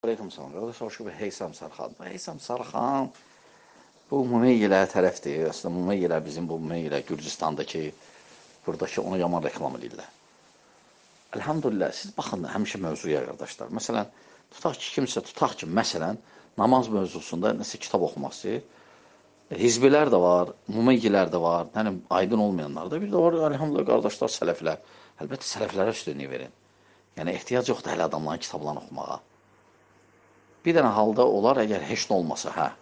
Aleyküm salam. Qardaş, hoş bir Heysam Sarxan. Heysam Sarxan bu Mumeyyilə tərəfdir. Aslında Mumeyyilə bizim bu Mumeyyilə Gürcistandakı, buradakı onu yaman reklam edirlər. Elhamdülillah, siz baxın həmişə mövzuya qardaşlar. Məsələn, tutaq ki, məsələn, namaz mövzusunda nəsə kitab oxumaq istəyir. Hizbilər də var, Mumeyyilər də var, yəni aydın olmayanlar da. Bir də var, elhamdülillah, qardaşlar, sələflər. Əlbəttə, sələflərə üstünlük verin. Yəni, ehtiyac yoxdur hələ adamların kitablarını oxumağa. Bir dənə halda olar, əgər heç nə olmasa,